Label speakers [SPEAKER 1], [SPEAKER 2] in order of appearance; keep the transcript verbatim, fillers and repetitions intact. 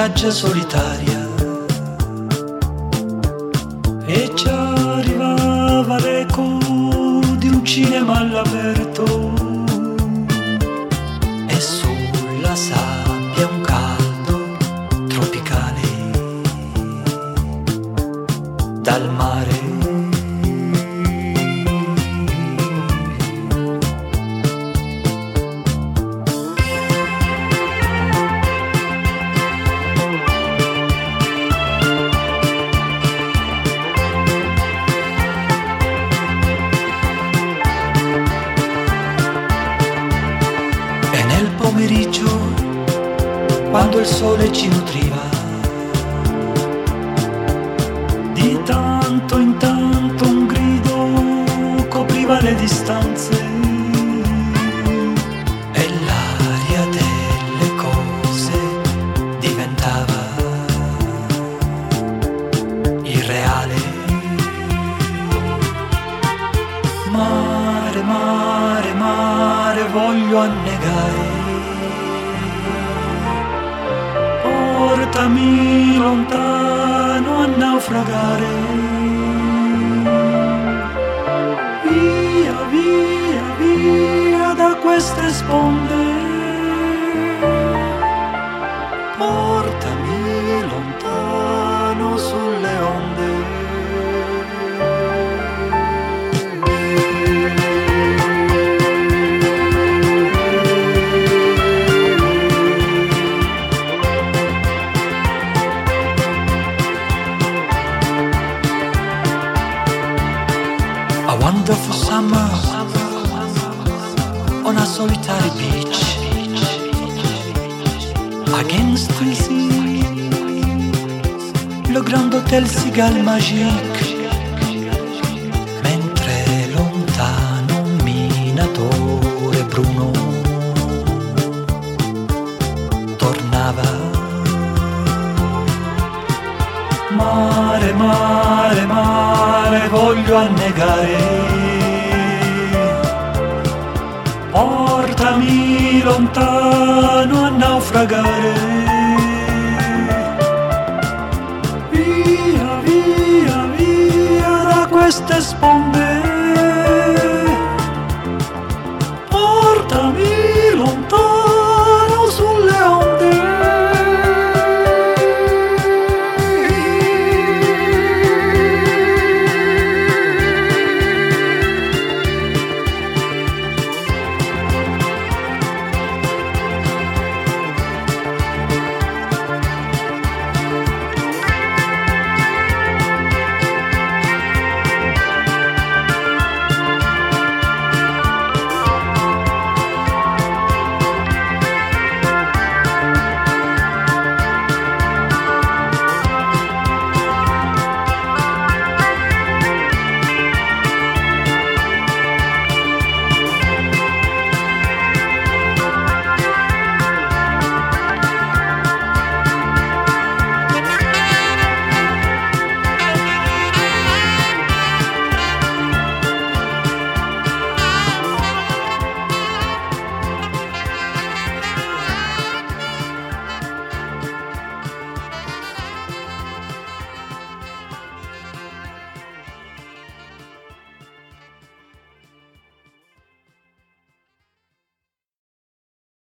[SPEAKER 1] spiaggia solitaria e ci arrivava l'eco di un cinema all'aperto e sulla sabbia un caldo tropicale dal mare. Pomeriggio, quando il sole ci nutriva, di tanto in tanto un grido copriva le distanze e l'aria delle cose diventava irreale. Mare, mare, mare, voglio annegare. Portami lontano a naufragare. Via, via, via da queste sponde. Portami lontano sulle onde. A wonderful summer on a solitary beach against the sea, le grand hôtel Cigale Magique, mentre lontano un minatore bruno tornava. Mare, mare, mare, voglio annegare. Portami lontano a naufragare. Via, via, via da queste sponde.